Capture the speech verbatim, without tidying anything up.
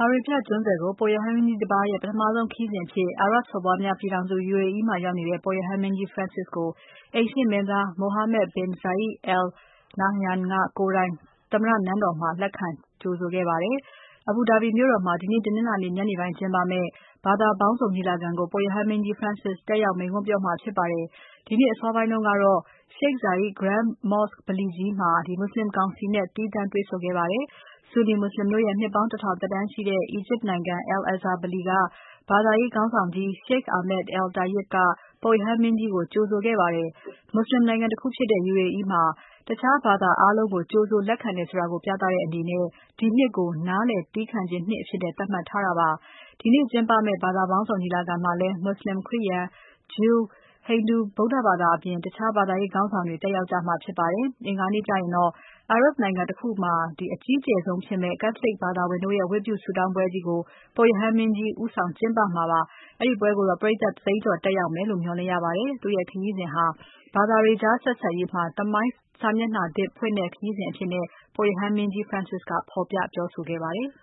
အာရေဗျကျွန်းဆွယ်ကိုပုပ်ရဟန်းမင်းကြီးတပါးရဲ့ပထမဆုံးခရီးစဉ်အဖြစ်အာရပ်စော်ဘွားများပြည်ထောင်စု U A E မှာရောက်နေတဲ့ပုပ်ရဟန်းမင်းကြီး Francis ကိုအိမ်ရှေ့မင်းသား Mohammed bin Zayed Al Nahyan ကကိုယ်တိုင်သမ္မတနန်းတော်မှာလက်ခံကြိုဆိုခဲ့ပါတယ်။ Abu Dhabi မြို့တော်မှာဒီနေ့တနင်္လာနေ့ညနေပိုင်းကျင်းပမယ့်ဘာသာပေါင်းစုံညီလာခံကိုပုပ်ရဟန်းမင်းကြီး Francis တက်ရောက်မိန့်ခွန်းပြောမှာဖြစ်ပါတယ်။ ဒီနေ့အစောပိုင်းတုန်းကတော့ Sheikh Zayed Grand Mosque ဗလီကြီးမှာ မွတ်ဆလင်ကောင်စီနဲ့သီးသန့်တွေ့ဆုံခဲ့ပါတယ်။ ဆူနီမွတ်ဆလင်တို့ရဲ့နှစ်ပေါင်းတထောင်သက်တမ်းရှိတဲ့ အီဂျစ်နိုင်ငံ Al-Azhar ဗလီက ဘာသာရေးခေါင်းဆောင်ကြီး Sheikh Ahmed Al-Tayeb ကပုပ်ရဟန်းမင်းကြီးကိုကြိုဆိုခဲ့ပါတယ်။ မွတ်ဆလင်နိုင်ငံတခုဖြစ်တဲ့ U A E မှာ တခြားဘာသာအားလုံးကိုကြိုဆိုလက်ခံတယ်ဆိုတာကိုပြသတဲ့အနေနဲ့ ဒီနှစ်ကိုနားလည်သည်းခံခြင်းနှစ်အဖြစ်သတ်မှတ်ထားတာပါ။ ဒီနေ့ကျင်းပမယ့်ဘာသာပေါင်းစုံညီလာခံမှာလည်း မွတ်ဆလင်၊ ခရိယာန်၊ ဂျူး၊ ဟိန္ဒူ၊ ဗုဒ္ဓဘာသာအပြင် တခြားဘာသာရေးခေါင်းဆောင်တွေတက်ရောက်ကြမှာဖြစ်ပါတယ်။ အင်္ဂါနေ့ကျရင်တော့ အာရပ်နိုင်ငံတခုမှာ အကြီးကျယ်ဆုံးဖြစ်မယ့် Catholic ဘာသာဝင်တို့ရဲ့ဝတ်ပြုဆုတောင်းပွဲကြီးကို ပုပ်ရဟန်းမင်းကြီးဦးဆောင်ကျင်းပမှာပါ။ အဲဒီပွဲကိုတော့ပရိတ်သတ်တသိန်းကျော်တက်ရောက်မယ်လို့မျှော်လင့်ရပါတယ်။ သူ့ရဲ့ခရီးစဉ်ဟာ ဘာသာတွေကြားဆက်ဆံရေးမှာ သမိုင်းစာမျက်နှာသစ်ဖွင့်တဲ့ခရီးစဉ်အဖြစ်ပုပ်ရဟန်းမင်းကြီး Francis ကဖော်ပြပြောဆိုခဲ့ပါတယ်။